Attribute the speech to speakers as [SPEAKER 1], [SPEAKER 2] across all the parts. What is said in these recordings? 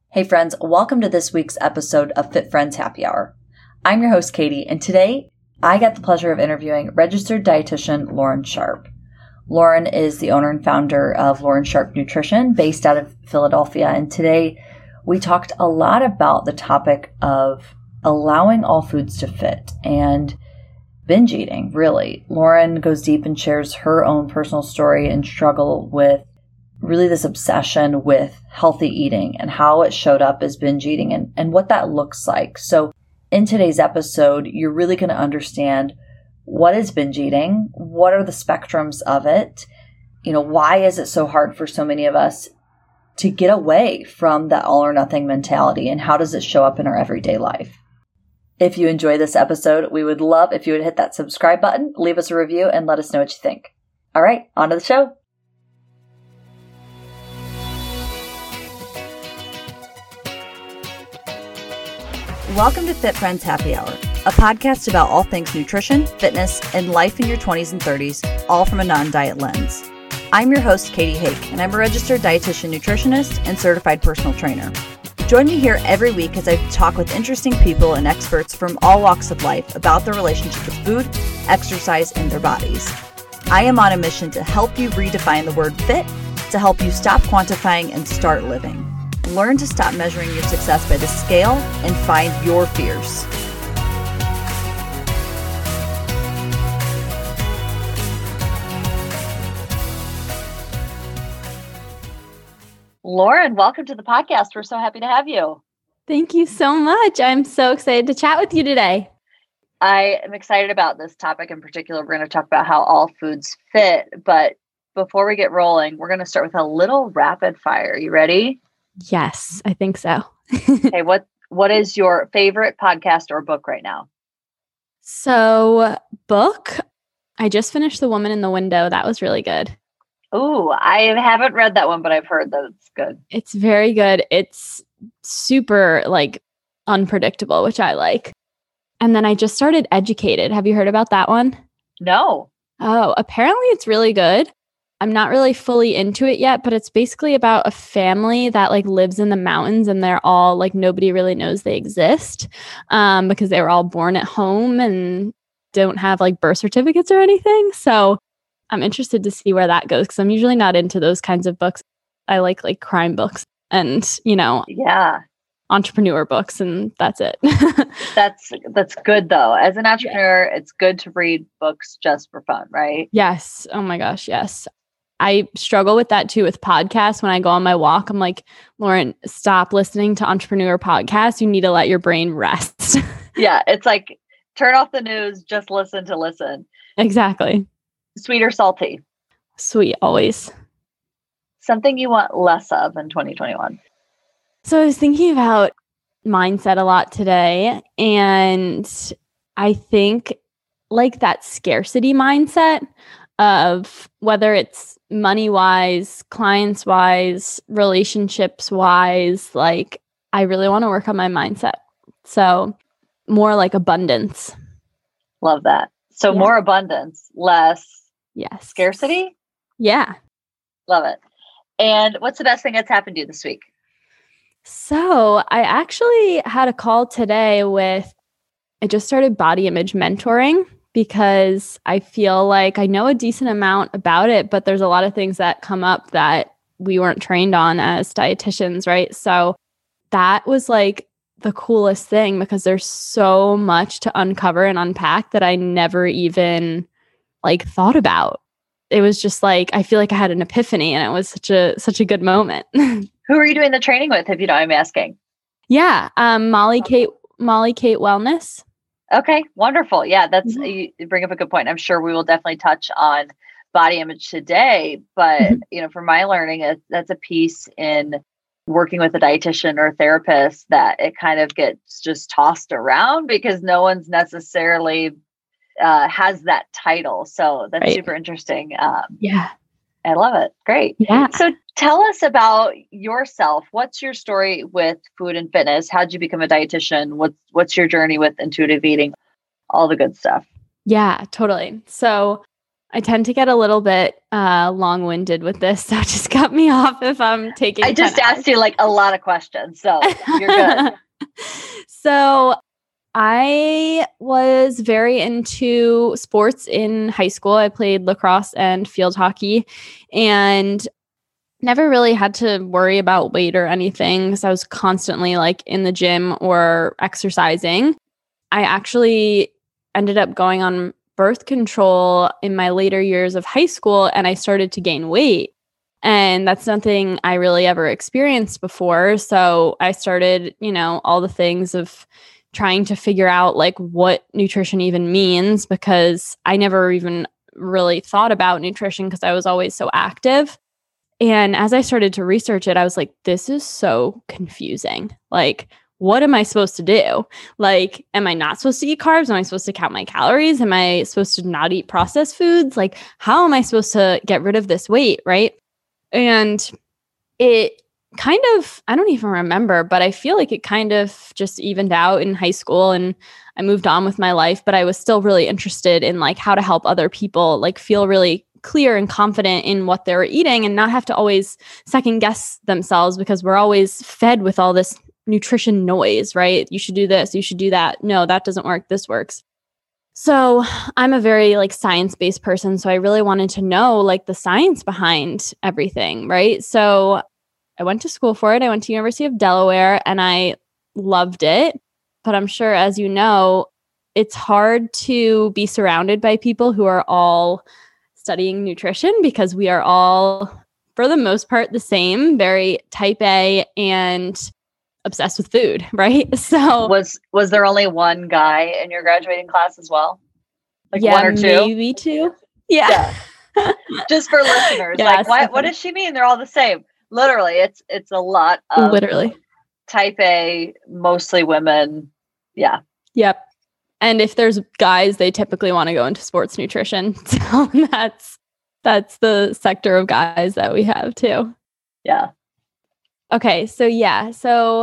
[SPEAKER 1] Hey friends, welcome to this week's episode of Fit Friends Happy Hour. I'm your host, Katie, and today I get the pleasure of interviewing registered dietitian Lauren Sharp. Lauren is the owner and founder of Lauren Sharp Nutrition, based out of Philadelphia, and today we talked a lot about the topic of allowing all foods to fit and binge eating, really. Lauren goes deep and shares her own personal story and struggle with really this obsession with healthy eating and how it showed up as binge eating and what that looks like. So in today's episode, you're really going to understand what is binge eating, what are the spectrums of it, why is it so hard for so many of us to get away from that all or nothing mentality, and how does it show up in our everyday life? If you enjoy this episode, we would love if you would hit that subscribe button, leave us a review, and let us know what you think. All right, on to the show. Welcome to Fit Friends Happy Hour, a podcast about all things nutrition, fitness, and life in your 20s and 30s, all from a non-diet lens. I'm your host, Katie Hake, and I'm a registered dietitian nutritionist and certified personal trainer. Join me here every week as I talk with interesting people and experts from all walks of life about their relationship with food, exercise, and their bodies. I am on a mission to help you redefine the word fit, to help you stop quantifying and start living. Learn to stop measuring your success by the scale and find your fierce. Lauren, welcome to the podcast. We're so happy to have you.
[SPEAKER 2] Thank you so much. I'm so excited to chat with you today.
[SPEAKER 1] I am excited about this topic in particular. We're going to talk about how all foods fit. But before we get rolling, we're going to start with a little rapid fire. You ready?
[SPEAKER 2] Yes, I think so.
[SPEAKER 1] Okay, what is your favorite podcast or book right now?
[SPEAKER 2] So, book, I just finished The Woman in the Window. That was really good.
[SPEAKER 1] Ooh, I haven't read that one, but I've heard that it's good.
[SPEAKER 2] It's very good. It's super unpredictable, which I like. And then I just started Educated. Have you heard about that one?
[SPEAKER 1] No.
[SPEAKER 2] Oh, apparently it's really good. I'm not really fully into it yet, but it's basically about a family that lives in the mountains, and they're all nobody really knows they exist because they were all born at home and don't have birth certificates or anything. So I'm interested to see where that goes, because I'm usually not into those kinds of books. I like crime books and, entrepreneur books, and that's it.
[SPEAKER 1] That's good though. As an entrepreneur, It's good to read books just for fun, right?
[SPEAKER 2] Yes. Oh my gosh. Yes. I struggle with that too with podcasts. When I go on my walk, I'm like, Lauren, stop listening to entrepreneur podcasts. You need to let your brain rest.
[SPEAKER 1] Yeah. It's turn off the news, just listen to listen.
[SPEAKER 2] Exactly.
[SPEAKER 1] Sweet or salty?
[SPEAKER 2] Sweet, always.
[SPEAKER 1] Something you want less of in 2021?
[SPEAKER 2] So I was thinking about mindset a lot today, and I think that scarcity mindset of whether it's money-wise, clients-wise, relationships-wise, I really want to work on my mindset. So more abundance.
[SPEAKER 1] Love that. So more abundance, less scarcity?
[SPEAKER 2] Yeah.
[SPEAKER 1] Love it. And what's the best thing that's happened to you this week?
[SPEAKER 2] So I actually had a call today I just started body image mentoring, because I feel I know a decent amount about it, but there's a lot of things that come up that we weren't trained on as dietitians, right? So that was the coolest thing, because there's so much to uncover and unpack that I never even thought about. It was just I feel I had an epiphany, and it was such a good moment.
[SPEAKER 1] Who are you doing the training with, if you don't mind me asking?
[SPEAKER 2] Yeah, Molly Kate Wellness.
[SPEAKER 1] Okay, wonderful. Yeah, you bring up a good point. I'm sure we will definitely touch on body image today, but from my learning, that's a piece in working with a dietitian or a therapist that it kind of gets just tossed around because no one's necessarily has that title. So that's super interesting.
[SPEAKER 2] Yeah.
[SPEAKER 1] I love it. Great.
[SPEAKER 2] Yeah.
[SPEAKER 1] So tell us about yourself. What's your story with food and fitness? How'd you become a dietitian? What's your journey with intuitive eating? All the good stuff.
[SPEAKER 2] Yeah, totally. So I tend to get a little bit long-winded with this, so just cut me off if I'm taking.
[SPEAKER 1] I just asked you like a lot of questions, so you're good.
[SPEAKER 2] So I was very into sports in high school. I played lacrosse and field hockey and never really had to worry about weight or anything because I was constantly like in the gym or exercising. I actually ended up going on birth control in my later years of high school and I started to gain weight. And that's nothing I really ever experienced before. So I started, all the things of trying to figure out like what nutrition even means because I never even really thought about nutrition because I was always so active. And as I started to research it, I was like, this is so confusing. Like, what am I supposed to do? Like, am I not supposed to eat carbs? Am I supposed to count my calories? Am I supposed to not eat processed foods? Like, how am I supposed to get rid of this weight? Right. And it kind of, I don't even remember, but I feel like it kind of just evened out in high school and I moved on with my life, but I was still really interested in like how to help other people like feel really clear and confident in what they're eating and not have to always second guess themselves because we're always fed with all this nutrition noise, right? You should do this, you should do that. No, that doesn't work. This works. So I'm a very like science-based person. So I really wanted to know like the science behind everything, right? So I went to school for it. I went to University of Delaware and I loved it. But I'm sure, as you know, it's hard to be surrounded by people who are all studying nutrition because we are all, for the most part, the same, very type A and obsessed with food, right? So
[SPEAKER 1] was there only one guy in your graduating class as well? Like
[SPEAKER 2] yeah,
[SPEAKER 1] one or two?
[SPEAKER 2] Maybe two. Yeah.
[SPEAKER 1] Just for listeners,
[SPEAKER 2] yes,
[SPEAKER 1] like what does she mean? They're all the same. Literally, it's a lot of
[SPEAKER 2] literally
[SPEAKER 1] type A, mostly women. Yeah.
[SPEAKER 2] Yep. And if there's guys, they typically want to go into sports nutrition. So that's the sector of guys that we have too.
[SPEAKER 1] Yeah.
[SPEAKER 2] Okay. So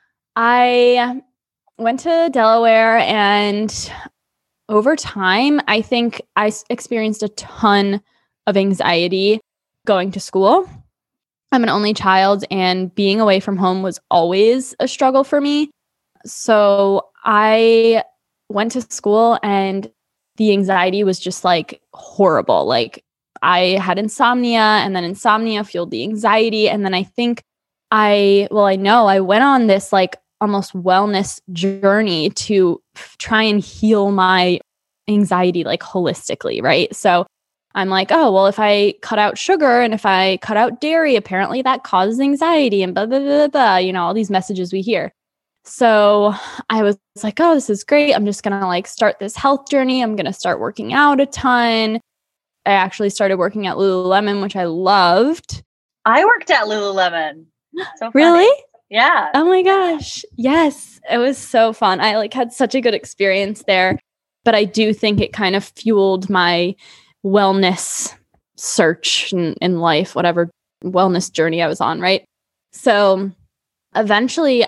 [SPEAKER 2] I went to Delaware and over time, I think I experienced a ton of anxiety going to school. I'm an only child and being away from home was always a struggle for me. So I went to school and the anxiety was just like horrible. Like I had insomnia and then insomnia fueled the anxiety. And then I think I went on this like almost wellness journey to try and heal my anxiety like holistically, right? So I'm like, oh, well, if I cut out sugar and if I cut out dairy, apparently that causes anxiety and blah, blah, blah, blah, all these messages we hear. So I was like, oh, this is great. I'm just going to like start this health journey. I'm going to start working out a ton. I actually started working at Lululemon, which I loved.
[SPEAKER 1] I worked at Lululemon. So funny.
[SPEAKER 2] Really?
[SPEAKER 1] Yeah.
[SPEAKER 2] Oh my gosh. Yes. It was so fun. I like had such a good experience there, but I do think it kind of fueled my wellness search in life, whatever wellness journey I was on. Right. So eventually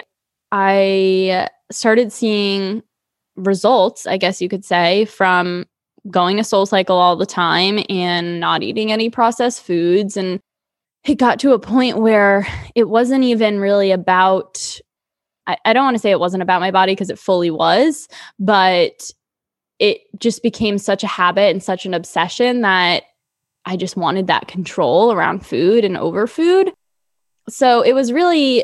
[SPEAKER 2] I started seeing results, I guess you could say, from going to SoulCycle all the time and not eating any processed foods. And it got to a point where it wasn't even really about, I don't want to say it wasn't about my body because it fully was, but it just became such a habit and such an obsession that I just wanted that control around food and over food. So it was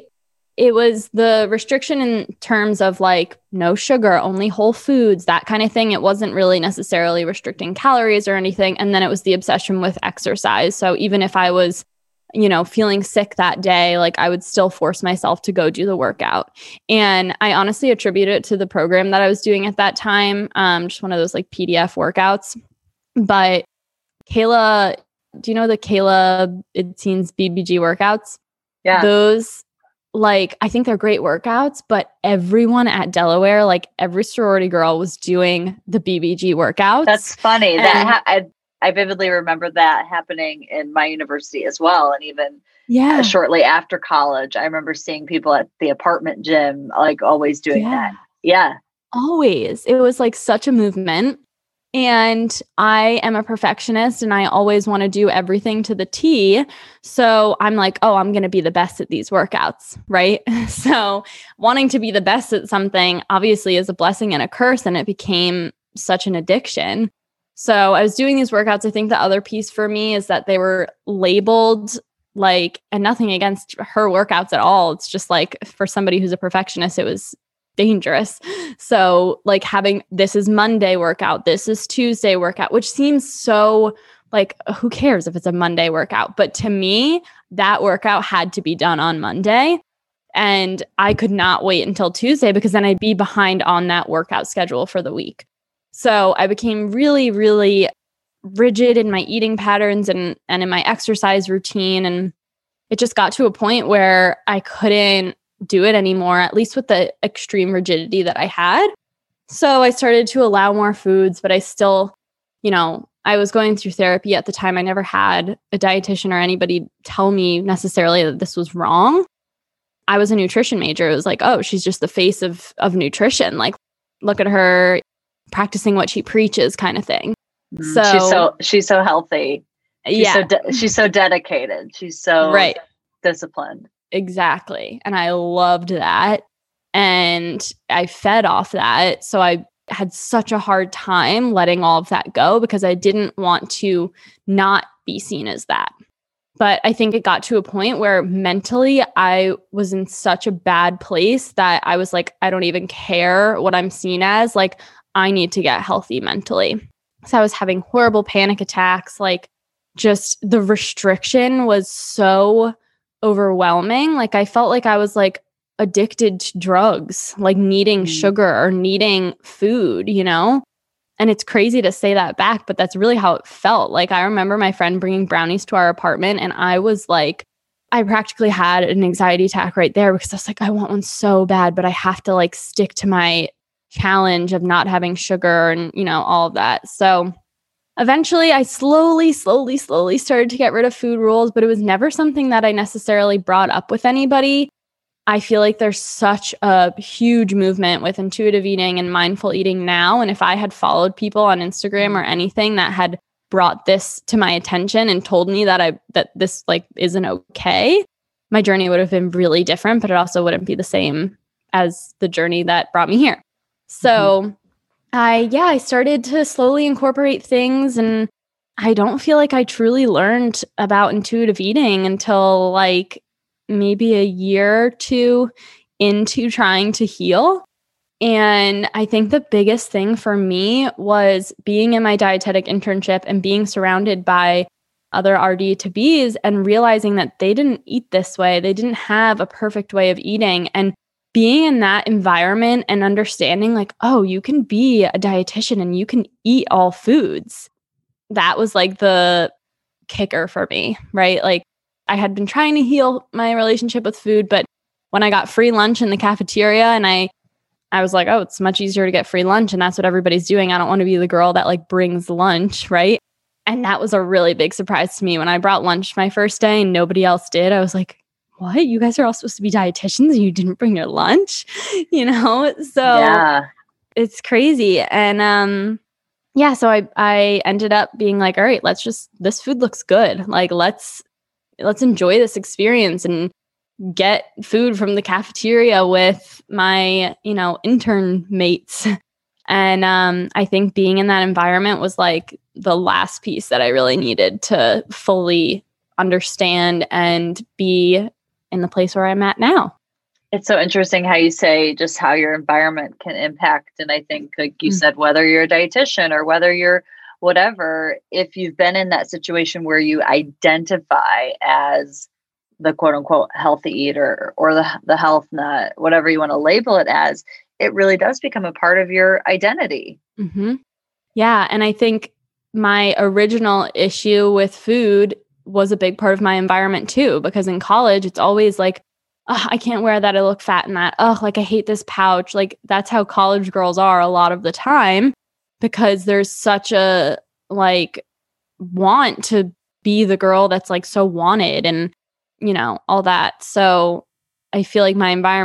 [SPEAKER 2] the restriction in terms of like no sugar, only whole foods, that kind of thing. It wasn't really necessarily restricting calories or anything. And then it was the obsession with exercise. So even if I was, feeling sick that day, like I would still force myself to go do the workout. And I honestly attribute it to the program that I was doing at that time. Just one of those like PDF workouts. But Kayla, do you know the Kayla Itsines BBG workouts?
[SPEAKER 1] Yeah.
[SPEAKER 2] Those, like, I think they're great workouts, but everyone at Delaware, like every sorority girl was doing the BBG workouts.
[SPEAKER 1] That's funny. I vividly remember that happening in my university as well. And even shortly after college, I remember seeing people at the apartment gym, like always doing that. Yeah.
[SPEAKER 2] Always. It was like such a movement. And I am a perfectionist and I always want to do everything to the T. So I'm like, oh, I'm going to be the best at these workouts, right? So wanting to be the best at something obviously is a blessing and a curse. And it became such an addiction. So I was doing these workouts. I think the other piece for me is that they were labeled like, and nothing against her workouts at all. It's just like for somebody who's a perfectionist, it was dangerous. So like having this is Monday workout, this is Tuesday workout, which seems so like, who cares if it's a Monday workout? But to me, that workout had to be done on Monday. And I could not wait until Tuesday because then I'd be behind on that workout schedule for the week. So I became really, really rigid in my eating patterns and in my exercise routine. And it just got to a point where I couldn't do it anymore, at least with the extreme rigidity that I had. So I started to allow more foods, but I still, I was going through therapy at the time. I never had a dietitian or anybody tell me necessarily that this was wrong. I was a nutrition major. It was like, oh, she's just the face of nutrition. Like, look at her practicing what she preaches kind of thing.
[SPEAKER 3] So she's so healthy. She's so dedicated. She's so disciplined.
[SPEAKER 2] Exactly. And I loved that. And I fed off that. So I had such a hard time letting all of that go because I didn't want to not be seen as that. But I think it got to a point where mentally I was in such a bad place that I was like, I don't even care what I'm seen as. Like, I need to get healthy mentally. So I was having horrible panic attacks. Like, just the restriction was so overwhelming. Like, I felt like I was like addicted to drugs, like needing sugar or needing food, And it's crazy to say that back, but that's really how it felt. Like, I remember my friend bringing brownies to our apartment and I was like, I practically had an anxiety attack right there because I was like, I want one so bad, but I have to like stick to my challenge of not having sugar and, all of that. So eventually I slowly started to get rid of food rules, but it was never something that I necessarily brought up with anybody. I feel like there's such a huge movement with intuitive eating and mindful eating now. And if I had followed people on Instagram or anything that had brought this to my attention and told me that this like isn't okay, my journey would have been really different, but it also wouldn't be the same as the journey that brought me here. So I started to slowly incorporate things, and I don't feel like I truly learned about intuitive eating until like maybe a year or two into trying to heal. And I think the biggest thing for me was being in my dietetic internship and being surrounded by other RD to Bs and realizing that they didn't eat this way. They didn't have a perfect way of eating. And being in that environment and understanding like, oh, you can be a dietitian and you can eat all foods. That was like the kicker for me, right? Like, I had been trying to heal my relationship with food, but when I got free lunch in the cafeteria and I was like, oh, it's much easier to get free lunch and that's what everybody's doing. I don't want to be the girl that like brings lunch, right? And that was a really big surprise to me when I brought lunch my first day and nobody else did. I was like, what? You guys are all supposed to be dietitians and you didn't bring your lunch, So it's crazy. And so I ended up being like, all right, this food looks good. Like, let's enjoy this experience and get food from the cafeteria with my, intern mates. And I think being in that environment was like the last piece that I really needed to fully understand and be in the place where I'm at now.
[SPEAKER 3] It's so interesting how you say just how your environment can impact. And I think, like you said, whether you're a dietitian or whether you're whatever, if you've been in that situation where you identify as the quote unquote healthy eater or the health nut, whatever you want to label it as, it really does become a part of your identity.
[SPEAKER 2] Mm-hmm. Yeah. And I think my original issue with food was a big part of my environment too, because in college, it's always like, oh, I can't wear that. I look fat in that. Oh, like I hate this pouch. Like that's how college girls are a lot of the time, because there's such a like want to be the girl that's like so wanted and, all that. So I feel like my environment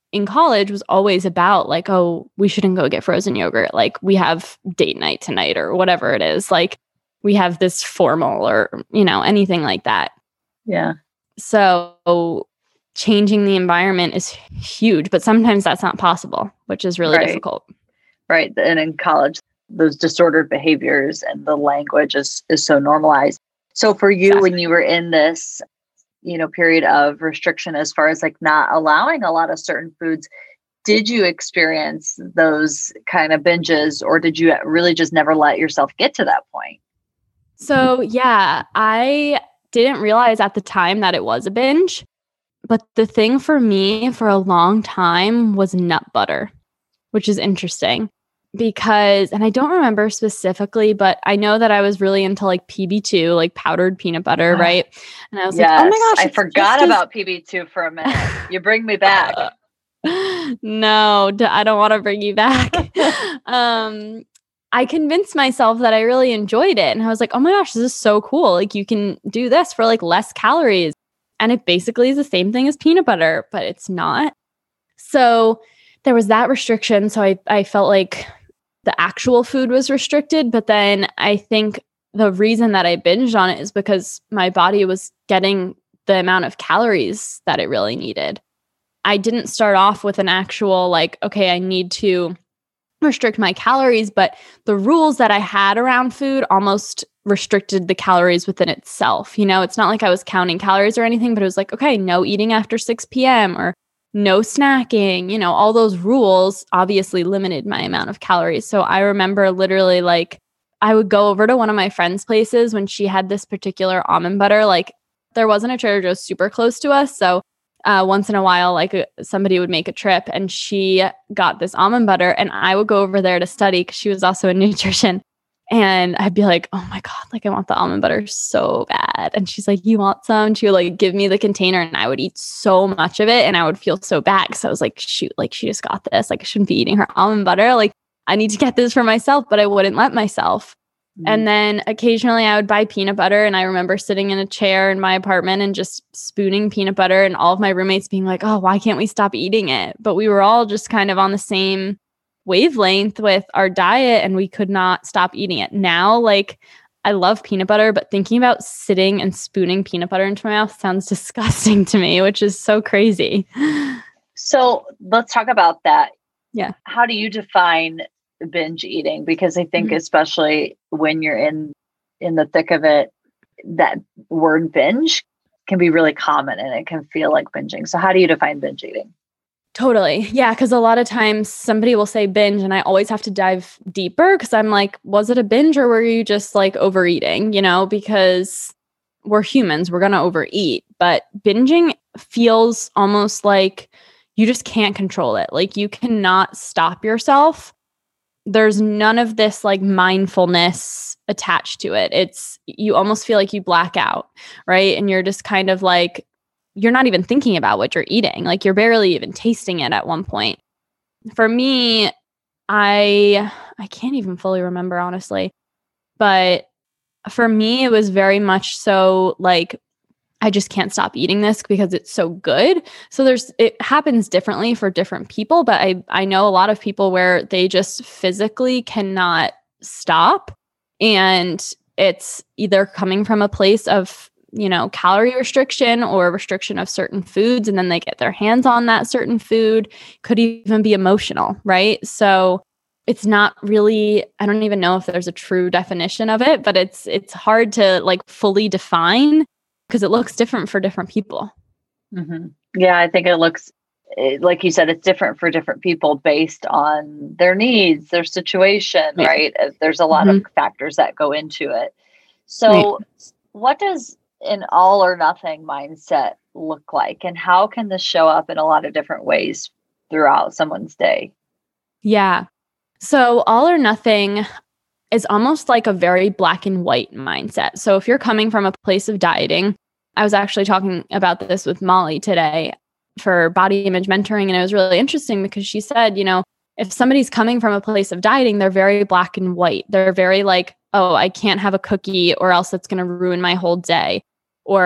[SPEAKER 2] in college was always about like, oh, we shouldn't go get frozen yogurt. Like we have date night tonight or whatever it is. Like we have this formal or, anything like that.
[SPEAKER 3] Yeah.
[SPEAKER 2] So changing the environment is huge, but sometimes that's not possible, which is really difficult.
[SPEAKER 3] Right. And in college, those disordered behaviors and the language is so normalized. So for you, when you were in this, period of restriction, as far as like not allowing a lot of certain foods, did you experience those kind of binges, or did you really just never let yourself get to that point?
[SPEAKER 2] So yeah, I didn't realize at the time that it was a binge, but the thing for me for a long time was nut butter, which is interesting because, and I don't remember specifically, but I know that I was really into like PB2, like powdered peanut butter, right? And I was like, oh my gosh,
[SPEAKER 3] I forgot about PB2 for a minute. You bring me back.
[SPEAKER 2] No, I don't want to bring you back. I convinced myself that I really enjoyed it. And I was like, oh my gosh, this is so cool. Like you can do this for like less calories. And it basically is the same thing as peanut butter, but it's not. So there was that restriction. So I felt like the actual food was restricted. But then I think the reason that I binged on it is because my body was getting the amount of calories that it really needed. I didn't start off with an actual like, okay, I need to restrict my calories, but the rules that I had around food almost restricted the calories within itself. It's not like I was counting calories or anything, but it was like, okay, no eating after 6 p.m. or no snacking, all those rules obviously limited my amount of calories. So I remember literally like I would go over to one of my friends' places when she had this particular almond butter. Like there wasn't a Trader Joe's super close to us. So once in a while, like somebody would make a trip and she got this almond butter and I would go over there to study because she was also in nutrition. And I'd be like, oh my God, like I want the almond butter so bad. And she's like, you want some? She would like give me the container and I would eat so much of it and I would feel so bad because I was like, shoot, like she just got this. Like I shouldn't be eating her almond butter. Like I need to get this for myself, but I wouldn't let myself. And then occasionally I would buy peanut butter. And I remember sitting in a chair in my apartment and just spooning peanut butter and all of my roommates being like, oh, why can't we stop eating it? But we were all just kind of on the same wavelength with our diet and we could not stop eating it. Now, like I love peanut butter, but thinking about sitting and spooning peanut butter into my mouth sounds disgusting to me, which is so crazy.
[SPEAKER 3] So let's talk about that.
[SPEAKER 2] Yeah.
[SPEAKER 3] How do you define binge eating? Because I think especially when you're in the thick of it, that word binge can be really common and it can feel like binging. So how do you define binge eating?
[SPEAKER 2] Totally. Yeah. Because a lot of times somebody will say binge and I always have to dive deeper because I'm like, was it a binge or were you just like overeating? Because we're humans, we're going to overeat. But binging feels almost like you just can't control it. Like you cannot stop yourself. There's none of this like mindfulness attached to it. You almost feel like you black out, right? And you're just kind of like, you're not even thinking about what you're eating. Like you're barely even tasting it at one point. For me, I can't even fully remember, honestly. But for me, it was very much so like, I just can't stop eating this because it's so good. So it happens differently for different people, but I know a lot of people where they just physically cannot stop. And it's either coming from a place of, calorie restriction or restriction of certain foods, and then they get their hands on that certain food. Could even be emotional, right? So it's not really, I don't even know if there's a true definition of it, but it's hard to like fully define because it looks different for different people.
[SPEAKER 3] Mm-hmm. Yeah, I think it looks, like you said, it's different for different people based on their needs, their situation, right? There's a lot of factors that go into it. So what does an all or nothing mindset look like? And how can this show up in a lot of different ways throughout someone's day?
[SPEAKER 2] Yeah. So all or nothing is almost like a very black and white mindset. So if you're coming from a place of dieting, I was actually talking about this with Molly today for body image mentoring. And it was really interesting because she said, if somebody's coming from a place of dieting, they're very black and white. They're very like, oh, I can't have a cookie or else it's going to ruin my whole day. Or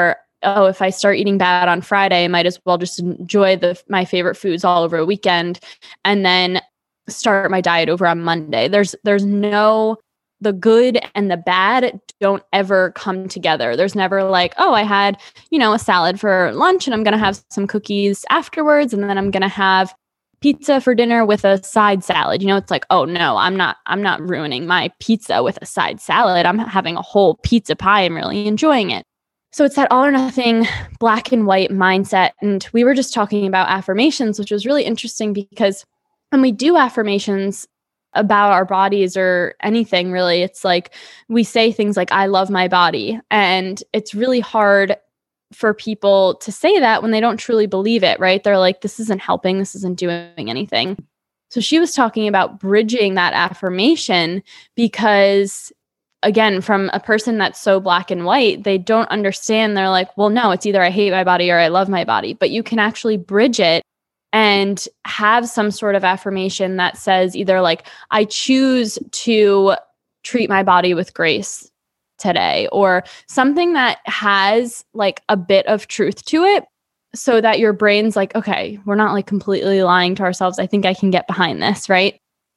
[SPEAKER 2] oh, if I start eating bad on Friday, I might as well just enjoy my favorite foods all over a weekend and then start my diet over on Monday. There's no, the good and the bad don't ever come together. There's never like, oh, I had, a salad for lunch and I'm going to have some cookies afterwards. And then I'm going to have pizza for dinner with a side salad. It's like, oh no, I'm not ruining my pizza with a side salad. I'm having a whole pizza pie. I'm really enjoying it. So it's that all or nothing, black and white mindset. And we were just talking about affirmations, which was really interesting because when we do affirmations about our bodies or anything really, it's like we say things like, I love my body. And it's really hard for people to say that when they don't truly believe it, right? They're like, this isn't helping. This isn't doing anything. So she was talking about bridging that affirmation because, again, from a person that's so black and white, they don't understand. They're like, well, no, it's either I hate my body or I love my body. But you can actually bridge it and have some sort of affirmation that says either like, I choose to treat my body with grace today, or something that has like a bit of truth to it so that your brain's like, okay, we're not like completely lying to ourselves. I think I can get behind this, right?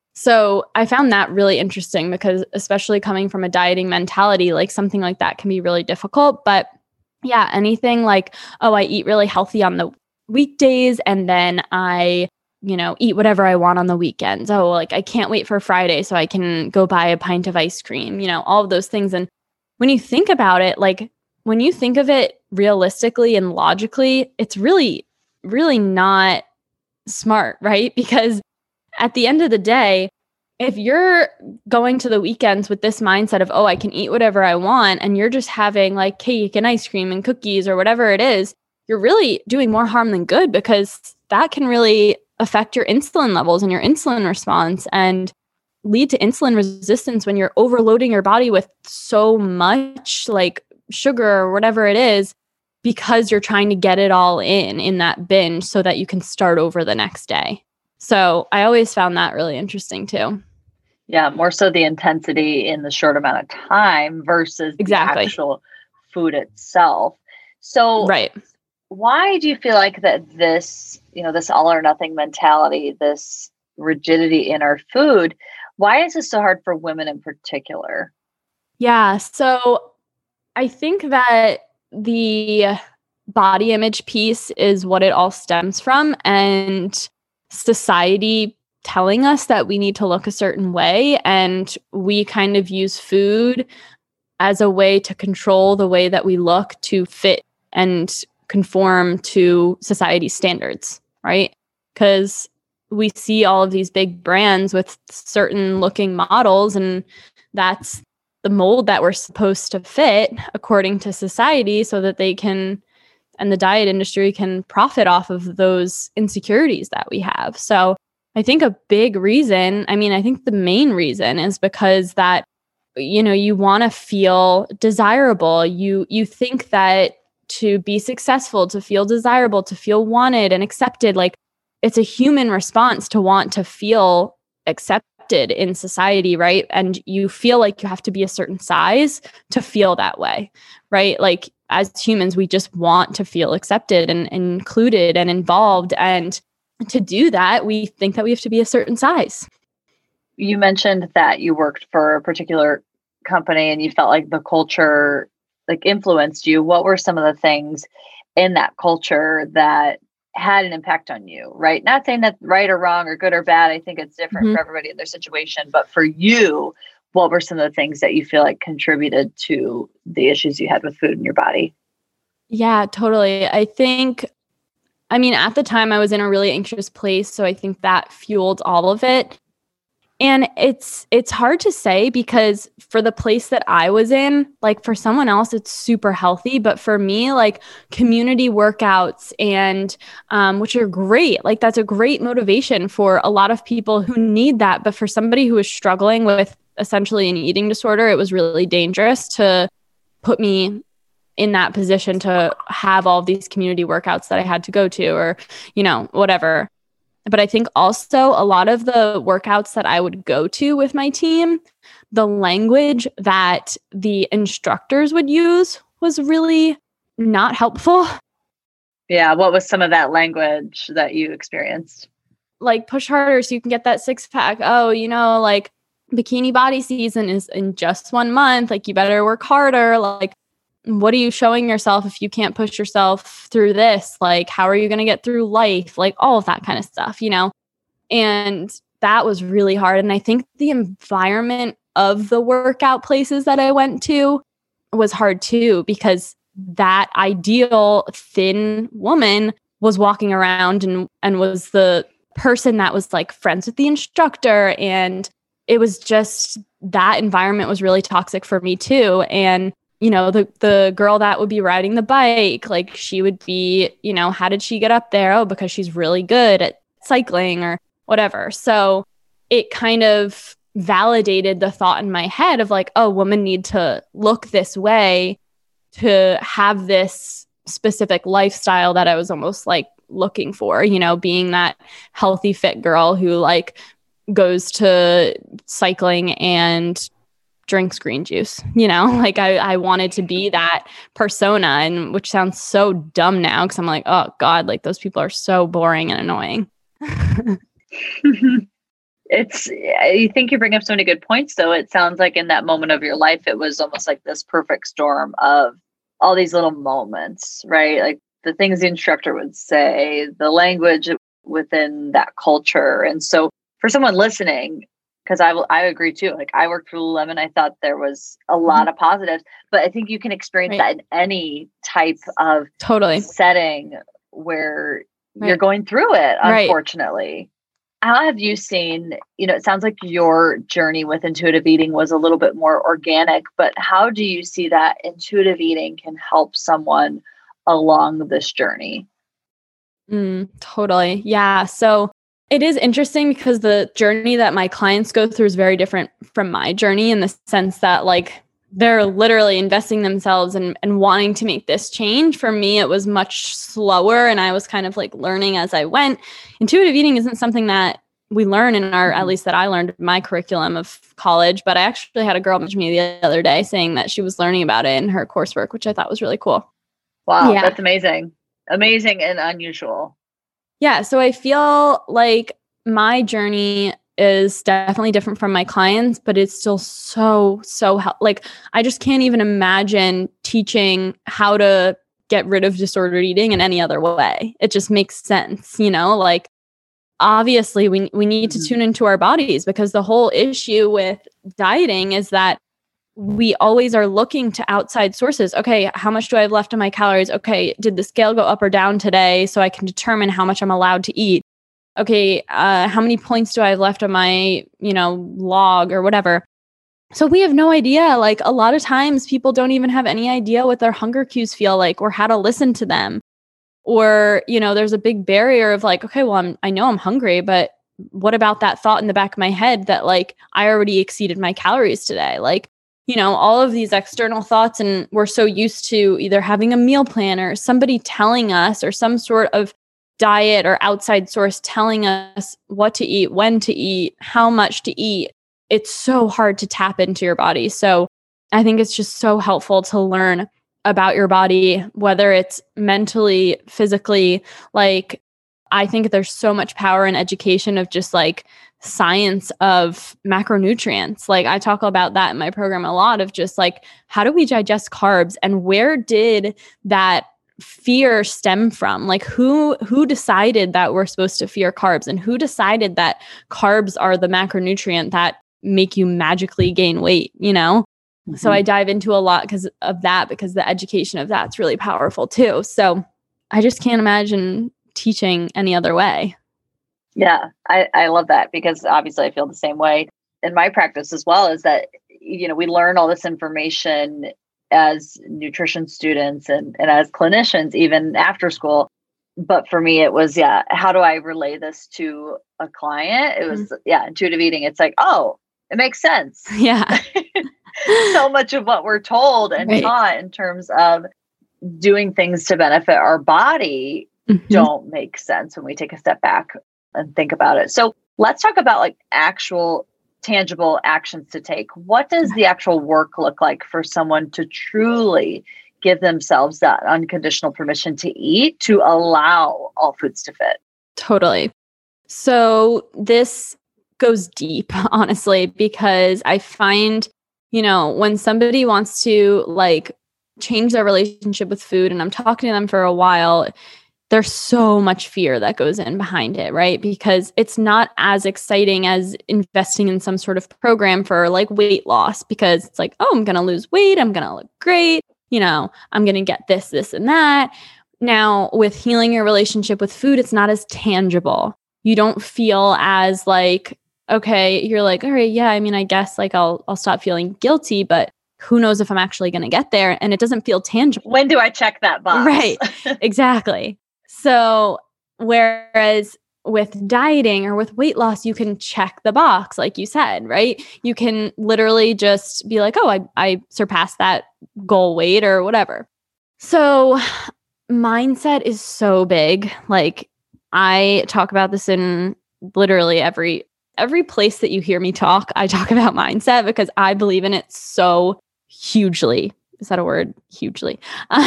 [SPEAKER 2] So I found that really interesting because especially coming from a dieting mentality, like something like that can be really difficult. But yeah, anything like, oh, I eat really healthy on the weekdays and then I, eat whatever I want on the weekends. Oh, like I can't wait for Friday so I can go buy a pint of ice cream, all of those things. And when you think about it, like when you think of it realistically and logically, it's really, really not smart, right? Because at the end of the day, if you're going to the weekends with this mindset of, oh, I can eat whatever I want, and you're just having like cake and ice cream and cookies or whatever it is, you're really doing more harm than good because that can really affect your insulin levels and your insulin response and lead to insulin resistance when you're overloading your body with so much like sugar or whatever it is because you're trying to get it all in that binge so that you can start over the next day. So I always found that really interesting too.
[SPEAKER 3] Yeah, more so the intensity in the short amount of time versus the actual food itself. So
[SPEAKER 2] right.
[SPEAKER 3] Why do you feel like that this, this all or nothing mentality, this rigidity in our food, why is this so hard for women in particular?
[SPEAKER 2] Yeah, so I think that the body image piece is what it all stems from, and society telling us that we need to look a certain way, and we kind of use food as a way to control the way that we look to fit and conform to society's standards, right? Because we see all of these big brands with certain looking models, and that's the mold that we're supposed to fit according to society so that they can, and the diet industry can profit off of those insecurities that we have. So I think a big reason, I think the main reason is because that, you want to feel desirable. You think that to be successful, to feel desirable, to feel wanted and accepted, like it's a human response to want to feel accepted in society, right? And you feel like you have to be a certain size to feel that way, right? Like as humans, we just want to feel accepted and included and involved. And to do that, we think that we have to be a certain size.
[SPEAKER 3] You mentioned that you worked for a particular company and you felt like the culture like influenced you. What were some of the things in that culture that had an impact on you, right? Not saying that's right or wrong or good or bad. I think it's different for everybody in their situation. But for you, what were some of the things that you feel like contributed to the issues you had with food in your body?
[SPEAKER 2] Yeah, totally. I think, at the time I was in a really anxious place. So I think that fueled all of it. And it's hard to say because for the place that I was in, like for someone else, it's super healthy. But for me, like community workouts and which are great, like that's a great motivation for a lot of people who need that. But for somebody who is struggling with essentially an eating disorder, it was really dangerous to put me in that position to have all of these community workouts that I had to go to or, whatever. But I think also a lot of the workouts that I would go to with my team, the language that the instructors would use was really not helpful.
[SPEAKER 3] Yeah. What was some of that language that you experienced?
[SPEAKER 2] Like, push harder so you can get that 6-pack. Oh, like bikini body season is in just 1 month. Like, you better work harder. Like, what are you showing yourself if you can't push yourself through this? Like, how are you going to get through life? Like, all of that kind of stuff, And that was really hard. And I think the environment of the workout places that I went to was hard too, because that ideal thin woman was walking around and was the person that was like friends with the instructor. And it was just, that environment was really toxic for me too. And the girl that would be riding the bike, like, she would be, how did she get up there? Oh, because she's really good at cycling or whatever. So it kind of validated the thought in my head of like, oh, women need to look this way to have this specific lifestyle that I was almost like looking for, being that healthy, fit girl who like goes to cycling and drinks green juice, like I wanted to be that persona, and which sounds so dumb now because I'm like, oh God, like those people are so boring and annoying.
[SPEAKER 3] I think you bring up so many good points though. It sounds like in that moment of your life, it was almost like this perfect storm of all these little moments, right? Like the things the instructor would say, the language within that culture. And so for someone listening, because I agree too. Like, I worked for Lululemon. I thought there was a lot of positives, but I think you can experience that in any type of setting where you're going through it, unfortunately. How have you seen, it sounds like your journey with intuitive eating was a little bit more organic, but how do you see that intuitive eating can help someone along this journey?
[SPEAKER 2] Totally. Yeah. So it is interesting because the journey that my clients go through is very different from my journey, in the sense that like they're literally investing themselves and wanting to make this change. For me, it was much slower, and I was kind of like learning as I went. Intuitive eating isn't something that we learn in our, at least that I learned in my curriculum of college, but I actually had a girl message me the other day saying that she was learning about it in her coursework, which I thought was really cool.
[SPEAKER 3] Wow, yeah. That's amazing. Amazing and unusual.
[SPEAKER 2] Yeah. So I feel like my journey is definitely different from my clients, but it's still so like, I just can't even imagine teaching how to get rid of disordered eating in any other way. It just makes sense, like obviously we need to tune into our bodies, because the whole issue with dieting is that we always are looking to outside sources. Okay, how much do I have left on my calories? Okay, did the scale go up or down today so I can determine how much I'm allowed to eat? Okay, how many points do I have left on my, log or whatever? So we have no idea. Like, a lot of times people don't even have any idea what their hunger cues feel like or how to listen to them. Or, there's a big barrier of like, okay, well, I know I'm hungry, but what about that thought in the back of my head that like I already exceeded my calories today? Like, all of these external thoughts, and we're so used to either having a meal plan or somebody telling us, or some sort of diet or outside source telling us what to eat, when to eat, how much to eat. It's so hard to tap into your body. So I think it's just so helpful to learn about your body, whether it's mentally, physically. Like, I think there's so much power in education of just like science of macronutrients. Like, I talk about that in my program a lot, of just like, how do we digest carbs, and where did that fear stem from? Like, who decided that we're supposed to fear carbs, and who decided that carbs are the macronutrient that make you magically gain weight, So I dive into a lot because of that, because the education of that's really powerful too. So I just can't imagine teaching any other way.
[SPEAKER 3] Yeah, I love that, because obviously I feel the same way in my practice as well, is that, we learn all this information as nutrition students and as clinicians, even after school. But for me, it was, how do I relay this to a client? It was, intuitive eating. It's like, oh, it makes sense.
[SPEAKER 2] Yeah.
[SPEAKER 3] So much of what we're told and taught in terms of doing things to benefit our body don't make sense when we take a step back and think about it. So let's talk about like actual tangible actions to take. What does the actual work look like for someone to truly give themselves that unconditional permission to eat, to allow all foods to fit.
[SPEAKER 2] Totally. So this goes deep, honestly, because I find, when somebody wants to like change their relationship with food and I'm talking to them for a while, there's so much fear that goes in behind it, right? Because it's not as exciting as investing in some sort of program for like weight loss, because it's like, oh, I'm going to lose weight. I'm going to look great. I'm going to get this, this, and that. Now, with healing your relationship with food, it's not as tangible. You don't feel as like, okay, you're like, all right, yeah, I mean, I guess like I'll stop feeling guilty, but who knows if I'm actually going to get there? And it doesn't feel tangible.
[SPEAKER 3] When do I check that box?
[SPEAKER 2] Right. Exactly. So whereas with dieting or with weight loss, you can check the box, like you said, right? You can literally just be like, oh, I surpassed that goal weight or whatever. So mindset is so big. Like I talk about this in literally every place that you hear me talk, I talk about mindset because I believe in it so hugely. Is that a word? Hugely.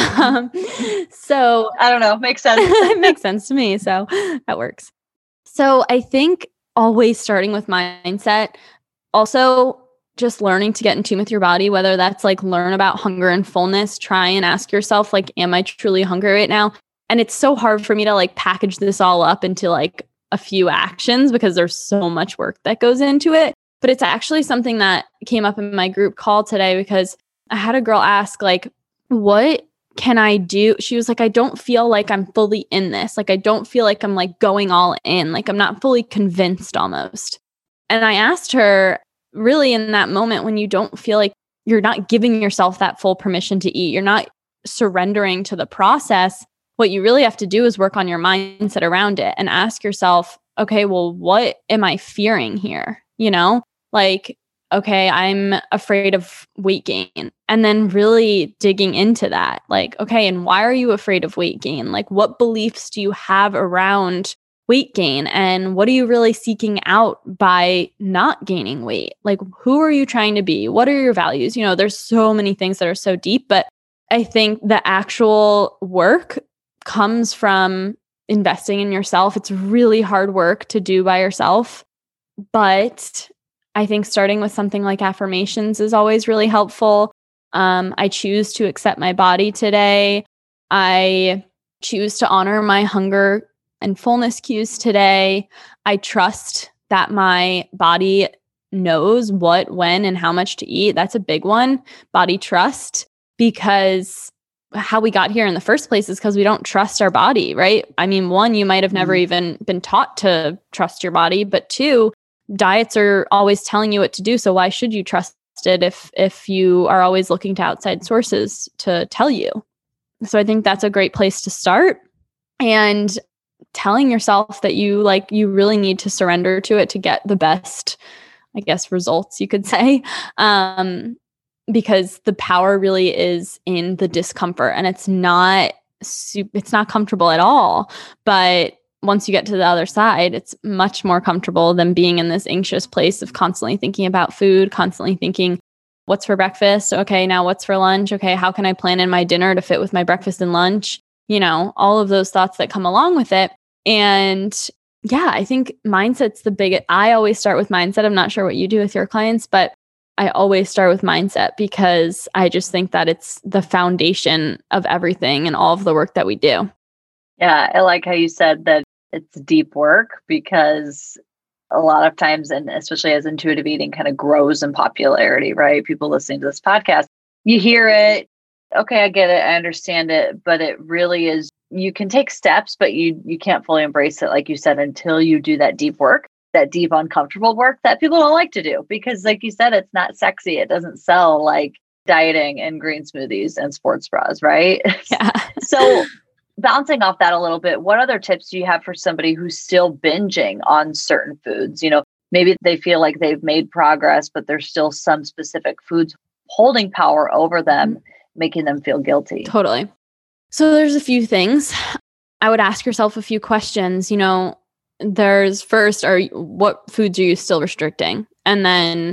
[SPEAKER 2] So
[SPEAKER 3] I don't know. Makes sense.
[SPEAKER 2] It makes sense to me. So that works. So I think always starting with mindset, also just learning to get in tune with your body, whether that's like learn about hunger and fullness, try and ask yourself, like, am I truly hungry right now? And it's so hard for me to like package this all up into like a few actions because there's so much work that goes into it. But it's actually something that came up in my group call today because I had a girl ask, like, what can I do? She was like, I don't feel like I'm fully in this. Like, I don't feel like I'm like going all in. Like, I'm not fully convinced almost. And I asked her, really in that moment when you don't feel like you're not giving yourself that full permission to eat, you're not surrendering to the process, what you really have to do is work on your mindset around it and ask yourself, okay, well, what am I fearing here? Like, okay, I'm afraid of weight gain. And then really digging into that, like, okay, and why are you afraid of weight gain? Like, what beliefs do you have around weight gain? And what are you really seeking out by not gaining weight? Like, who are you trying to be? What are your values? There's so many things that are so deep, but I think the actual work comes from investing in yourself. It's really hard work to do by yourself, but I think starting with something like affirmations is always really helpful. I choose to accept my body today. I choose to honor my hunger and fullness cues today. I trust that my body knows what, when, and how much to eat. That's a big one, body trust, because how we got here in the first place is because we don't trust our body, right? I mean, one, you might have never even been taught to trust your body, but two, diets are always telling you what to do. So why should you trust it if you are always looking to outside sources to tell you? So I think that's a great place to start. And telling yourself that you really need to surrender to it to get the best, I guess, results you could say. Because the power really is in the discomfort, and it's not comfortable at all. But once you get to the other side, it's much more comfortable than being in this anxious place of constantly thinking about food, constantly thinking, what's for breakfast? Okay, now what's for lunch? Okay, how can I plan in my dinner to fit with my breakfast and lunch? All of those thoughts that come along with it. And yeah, I think mindset's the biggest. I always start with mindset. I'm not sure what you do with your clients, but I always start with mindset because I just think that it's the foundation of everything and all of the work that we do.
[SPEAKER 3] Yeah, I like how you said that it's deep work, because a lot of times, and especially as intuitive eating kind of grows in popularity, right? People listening to this podcast, you hear it, okay, I get it, I understand it, but it really is, you can take steps, but you can't fully embrace it, like you said, until you do that deep work, that deep uncomfortable work that people don't like to do, because like you said, it's not sexy. It doesn't sell like dieting and green smoothies and sports bras, right?
[SPEAKER 2] Yeah.
[SPEAKER 3] So bouncing off that a little bit, what other tips do you have for somebody who's still binging on certain foods? Maybe they feel like they've made progress, but there's still some specific foods holding power over them, making them feel guilty.
[SPEAKER 2] Totally. So there's a few things. I would ask yourself a few questions. There's first, what foods are you still restricting? And then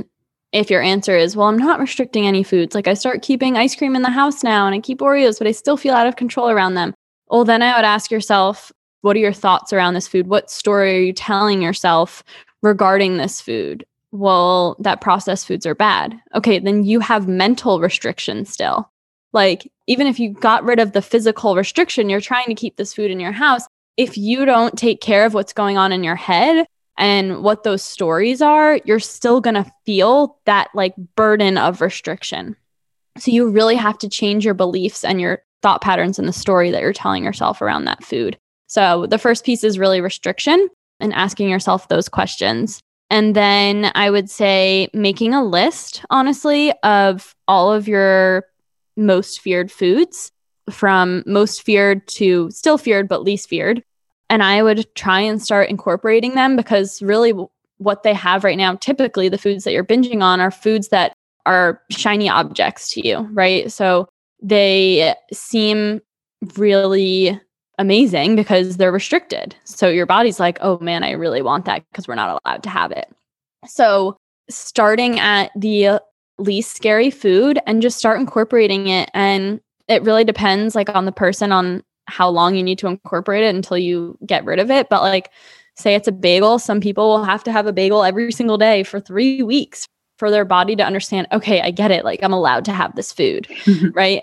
[SPEAKER 2] If your answer is, well, I'm not restricting any foods, like I start keeping ice cream in the house now and I keep Oreos, but I still feel out of control around them. Well, then I would ask yourself, what are your thoughts around this food? What story are you telling yourself regarding this food? Well, that processed foods are bad. Okay, then you have mental restrictions still. Like, even if you got rid of the physical restriction, you're trying to keep this food in your house. If you don't take care of what's going on in your head and what those stories are, you're still going to feel that like burden of restriction. So you really have to change your beliefs and your thought patterns and the story that you're telling yourself around that food. So the first piece is really restriction and asking yourself those questions. And then I would say making a list, honestly, of all of your most feared foods, from most feared to still feared, but least feared. And I would try and start incorporating them, because really what they have right now, typically the foods that you're binging on are foods that are shiny objects to you, right? So they seem really amazing because they're restricted. So your body's like, oh man, I really want that because we're not allowed to have it. So starting at the least scary food and just start incorporating it. And it really depends like on the person, on how long you need to incorporate it until you get rid of it. But like, say it's a bagel, some people will have to have a bagel every single day for 3 weeks for their body to understand, okay, I get it. Like, I'm allowed to have this food, right?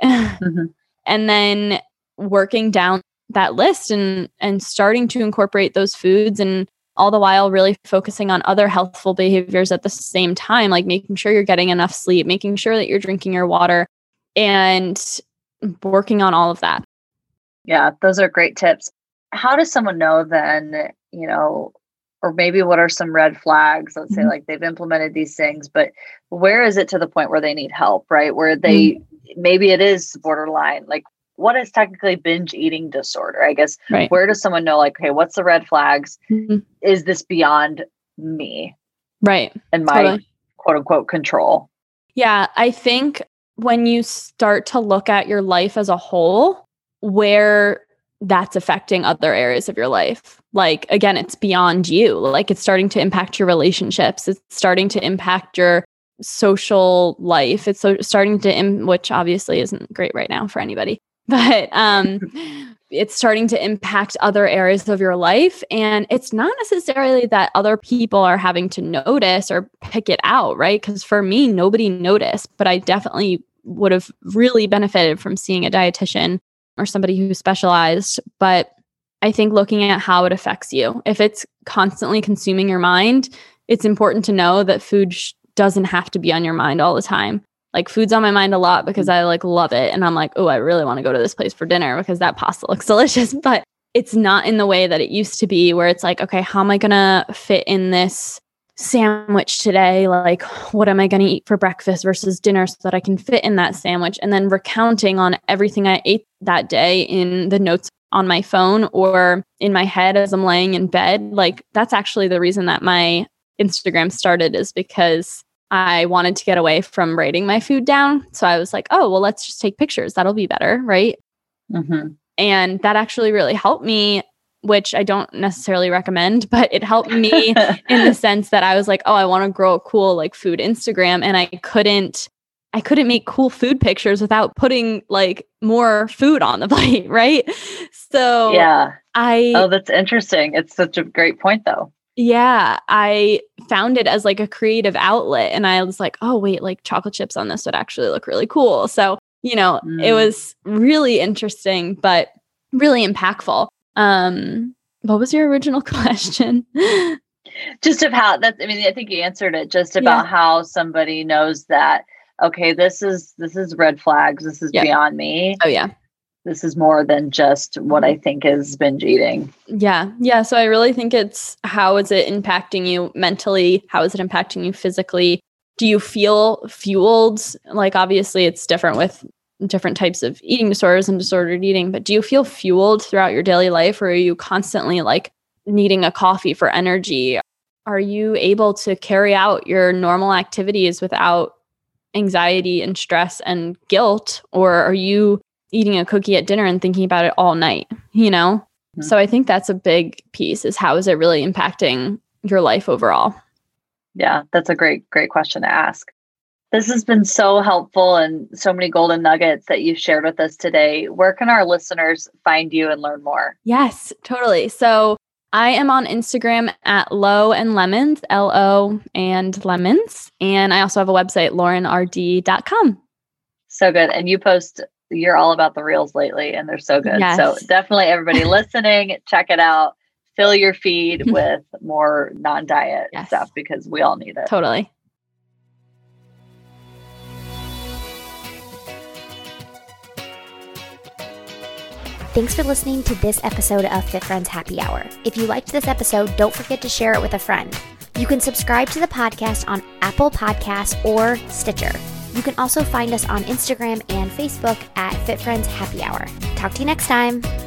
[SPEAKER 2] And then working down that list and starting to incorporate those foods, and all the while really focusing on other healthful behaviors at the same time, like making sure you're getting enough sleep, making sure that you're drinking your water, and working on all of that.
[SPEAKER 3] Yeah, those are great tips. How does someone know then, or maybe what are some red flags? Let's say like they've implemented these things, but where is it to the point where they need help, right? Where they, maybe it is borderline, like what is technically binge eating disorder? I guess,
[SPEAKER 2] right.
[SPEAKER 3] Where does someone know, like, okay, what's the red flags? Is this beyond me?
[SPEAKER 2] Right.
[SPEAKER 3] And my quote unquote control?
[SPEAKER 2] Yeah. I think when you start to look at your life as a whole, where that's affecting other areas of your life. Like, again, it's beyond you. Like, it's starting to impact your relationships. It's starting to impact your social life. It's starting to, which obviously isn't great right now for anybody, but it's starting to impact other areas of your life. And it's not necessarily that other people are having to notice or pick it out, right? Because for me, nobody noticed, but I definitely would have really benefited from seeing a dietitian or somebody who specialized. But I think looking at how it affects you, if it's constantly consuming your mind, it's important to know that food doesn't have to be on your mind all the time. Like, food's on my mind a lot because I like love it. And I'm like, oh, I really want to go to this place for dinner because that pasta looks delicious. But it's not in the way that it used to be, where it's like, okay, how am I going to fit in this sandwich today? Like, what am I going to eat for breakfast versus dinner so that I can fit in that sandwich? And then recounting on everything I ate that day in the notes on my phone or in my head as I'm laying in bed. Like, that's actually the reason that my Instagram started, is because I wanted to get away from writing my food down. So I was like, oh, well, let's just take pictures. That'll be better, right? And that actually really helped me, which I don't necessarily recommend, but it helped me in the sense that I was like, oh, I want to grow a cool like food Instagram. And I couldn't make cool food pictures without putting like more food on the plate, right? So
[SPEAKER 3] yeah. Oh, that's interesting. It's such a great point though.
[SPEAKER 2] Yeah, I found it as like a creative outlet, and I was like, oh wait, like chocolate chips on this would actually look really cool. So, it was really interesting, but really impactful. What was your original question?
[SPEAKER 3] Just of how I think you answered it, just about how somebody knows that, okay, this is red flags. This is beyond me.
[SPEAKER 2] Oh yeah.
[SPEAKER 3] This is more than just what I think is binge eating.
[SPEAKER 2] Yeah. Yeah. So I really think it's, how is it impacting you mentally? How is it impacting you physically? Do you feel fueled? Like, obviously it's different with different types of eating disorders and disordered eating, but do you feel fueled throughout your daily life? Or are you constantly like needing a coffee for energy? Are you able to carry out your normal activities without anxiety and stress and guilt? Or are you eating a cookie at dinner and thinking about it all night, So I think that's a big piece, is how is it really impacting your life overall?
[SPEAKER 3] Yeah, that's a great question to ask. This has been so helpful and so many golden nuggets that you've shared with us today. Where can our listeners find you and learn more?
[SPEAKER 2] Yes, totally. So I am on Instagram at Lo and Lemons, Lo and Lemons. And I also have a website, laurenrd.com.
[SPEAKER 3] So good. And you're all about the reels lately, and they're so good.
[SPEAKER 2] Yes.
[SPEAKER 3] So definitely everybody listening, check it out. Fill your feed with more non-diet stuff because we all need it.
[SPEAKER 2] Totally.
[SPEAKER 4] Thanks for listening to this episode of Fit Friends Happy Hour. If you liked this episode, don't forget to share it with a friend. You can subscribe to the podcast on Apple Podcasts or Stitcher. You can also find us on Instagram and Facebook at Fit Friends Happy Hour. Talk to you next time.